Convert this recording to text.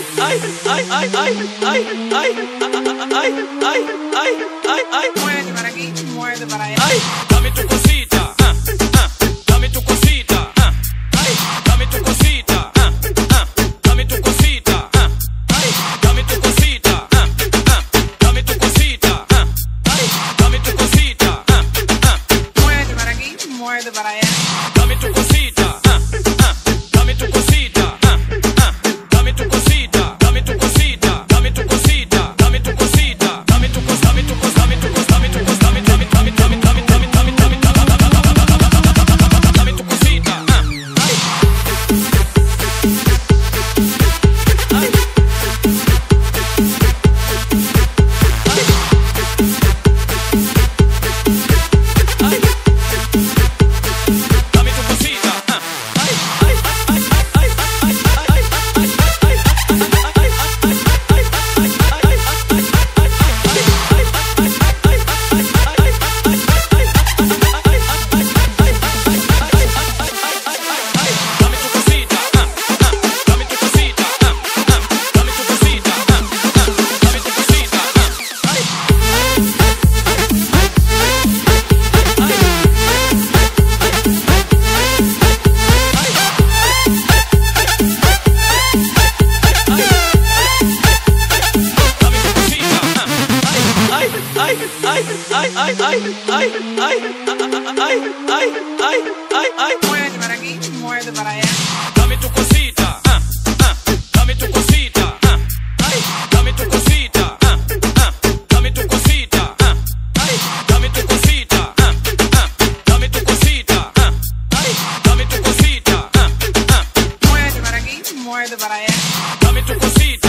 Muévete para aquí, muévete para allá. Dame tu cosita, dame tu cosita, dame tu cosita, dame tu cosita, dame tu cosita, dame tu cosita, dame tu cosita, Muévete para aquí, muévete para allá. dame tu cosita, dame tu cosita, dame tu cosita, dame tu cosita, dame tu cosita, dame tu cosita, dame tu cos, dame tu cos, dame tu cos, dame tu cos, dame tu cosita. Muévete para aquí, muévete para allá. Dame tu cosita, dame tu cosita, dame tu cosita, dame tu cosita, dame tu cosita, dame tu cosita, dame tu cosita, Muévete para aquí, muévete para allá. dame tu cosita.